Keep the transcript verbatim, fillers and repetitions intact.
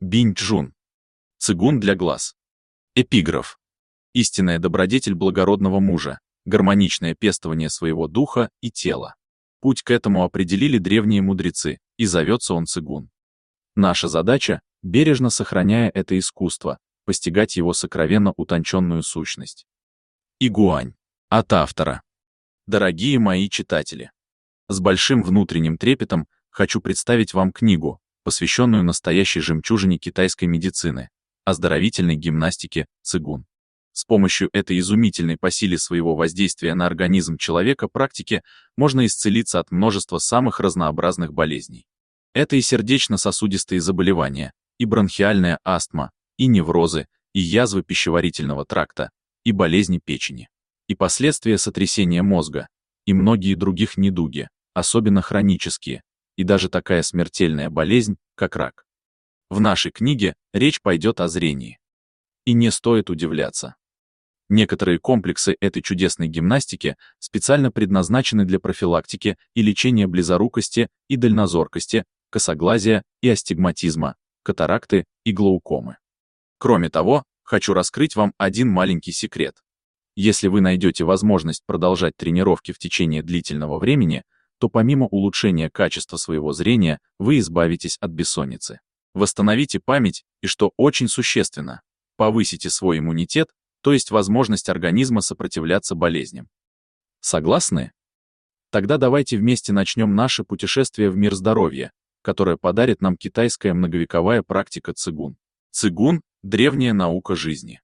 Бинь-чжун. Цигун для глаз. Эпиграф. Истинная добродетель благородного мужа, гармоничное пестование своего духа и тела. Путь к этому определили древние мудрецы, и зовется он цигун. Наша задача, бережно сохраняя это искусство, постигать его сокровенно утонченную сущность. Игуань. От автора. Дорогие мои читатели, с большим внутренним трепетом хочу представить вам книгу, посвященную настоящей жемчужине китайской медицины, оздоровительной гимнастике цигун. С помощью этой изумительной по силе своего воздействия на организм человека практики можно исцелиться от множества самых разнообразных болезней. Это и сердечно-сосудистые заболевания, и бронхиальная астма, и неврозы, и язвы пищеварительного тракта, и болезни печени, и последствия сотрясения мозга, и многие других недуги, особенно хронические, и даже такая смертельная болезнь, как рак. В нашей книге речь пойдет о зрении. И не стоит удивляться. Некоторые комплексы этой чудесной гимнастики специально предназначены для профилактики и лечения близорукости и дальнозоркости, косоглазия и астигматизма, катаракты и глаукомы. Кроме того, хочу раскрыть вам один маленький секрет. Если вы найдете возможность продолжать тренировки в течение длительного времени, то помимо улучшения качества своего зрения, вы избавитесь от бессонницы. Восстановите память и, что очень существенно, повысите свой иммунитет, то есть возможность организма сопротивляться болезням. Согласны? Тогда давайте вместе начнем наше путешествие в мир здоровья, которое подарит нам китайская многовековая практика цигун. Цигун – древняя наука жизни.